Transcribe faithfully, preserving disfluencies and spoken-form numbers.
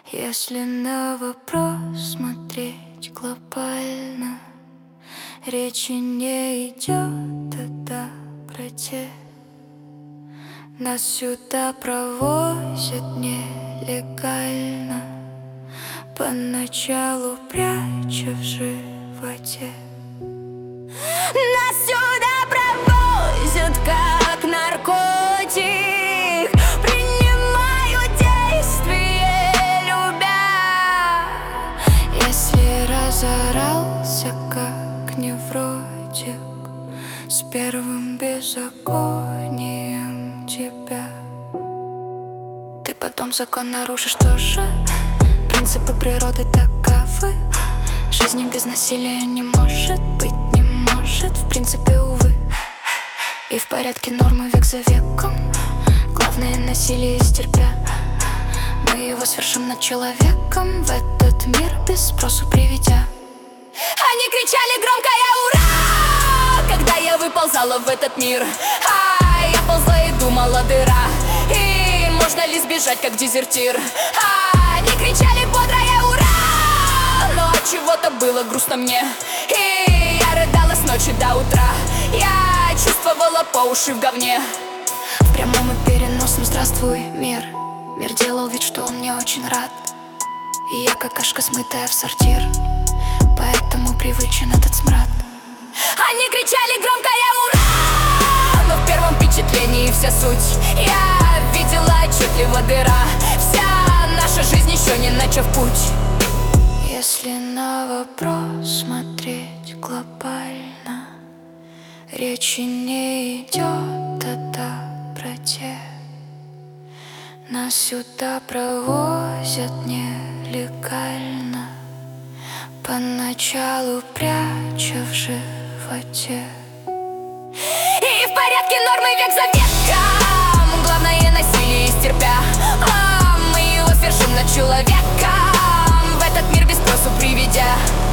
Если на вопрос смотреть глобально, речи не идет о доброте. Нас сюда провозят нелегально, поначалу пряча в животе. Нас сюда провозят как наркотик, принимают действие любя. Если разорался как невротик, с первым беззаконием тебя, ты потом закон нарушишь тоже. Принципы природы таковы. Жизни без насилия не может быть, не может, в принципе, увы. И в порядке нормы век за веком. Главное насилие стерпя, мы его свершим над человеком, в этот мир без спросу приведя. Они кричали громкое «Ура!», когда я выползала в этот мир. А я ползла и думала дыра, и можно ли сбежать как дезертир. А они кричали бодрое «Ура!», но от чего-то было грустно мне, и я рыдала с ночи до утра. Я чувствовала по уши в говне. В прямом и переносном здравствуй, мир. Мир делал вид, что он мне очень рад, и я какашка, смытая в сортир, поэтому привычен этот смрад. Они кричали громкое «Ура!», но в первом впечатлении вся суть я видела отчетливо дыра. Вся наша жизнь еще не начав путь. Если на вопрос смотреть глобально, речи не идет о доброте. Нас сюда провозят нелегально, поначалу пряча в животе. И в порядке нормы век за веком. Главное насилие стерпя, а мы его свершим над человеком, в этот мир без спросу приведя.